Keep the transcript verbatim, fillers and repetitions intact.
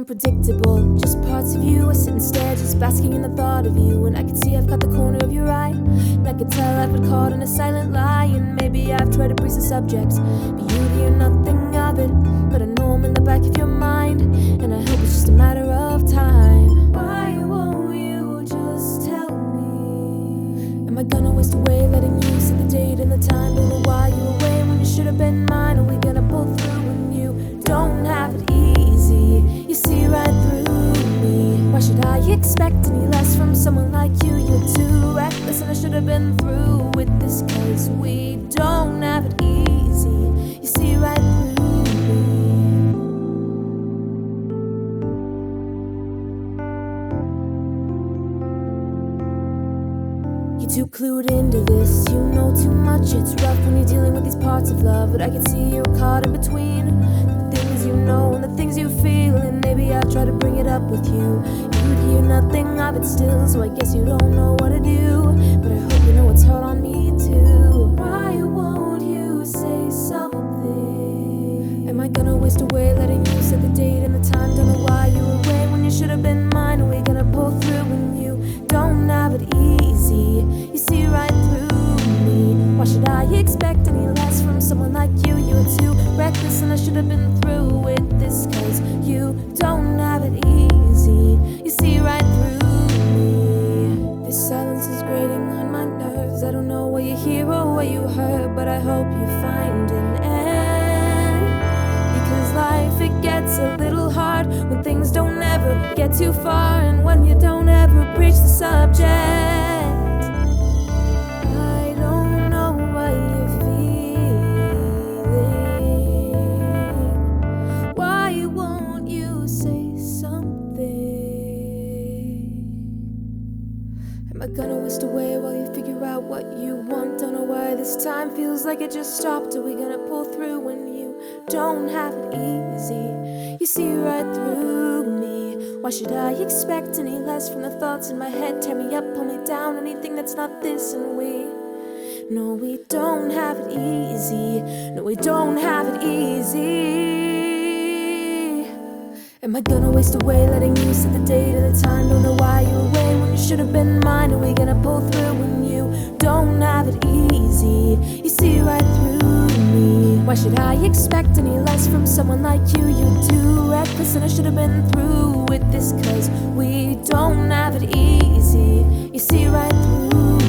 unpredictable. Just parts of you. I sit and stare, just basking in the thought of you. And I can see I've got the corner of your eye, and I can tell I've been caught in a silent lie. And maybe I've tried to breeze the subject, but you hear nothing of it. But I know I'm in the back of your mind, and I hope it's just a matter of time. Why won't you just tell me? Am I gonna waste away letting you set the date and the time? Don't know why you're away when you should have been mine. Are we gonna pull through when you don't have it easy? You see right through me. Why should I expect any less from someone like you? You're too reckless, and I should have been through with this, cause we don't have it easy. You see right through me. You're too clued into this, you know too much. It's rough when you're dealing with these parts of love, but I can see you're caught in between the things you know and the things you feel. And maybe I'll try to bring it up with you. You'd hear nothing of it still, so I guess you don't know what to do. But I hope you know it's hard on me too. Why won't you say something? Am I gonna waste away letting you set the date and the time? Don't know why you're away when you should have been mine. Are we gonna pull through when you don't have it easy? You see right through me. Why should I expect any less from someone like you? You're too reckless, and I should have been through with this, cause you don't have it easy. You see right through me. This silence is grating on my nerves. I don't know what you hear or what you heard, but I hope you find an end. Because life, it gets a little hard when things don't ever get too far, and when you don't ever breach the subject. Am I gonna waste away while you figure out what you want? Don't know why this time feels like it just stopped. Are we gonna pull through when you don't have it easy? You see right through me. Why should I expect any less from the thoughts in my head? Tear me up, pull me down, anything that's not this. And we, no, we don't have it easy. No, we don't have it easy. Am I gonna waste away letting you set the date and the time? Don't know why you're away when you should have been mine. Are we gonna pull through when you don't have it easy? You see right through me. Why should I expect any less from someone like you? You're too reckless, and I should have been through with this, cause we don't have it easy. You see right through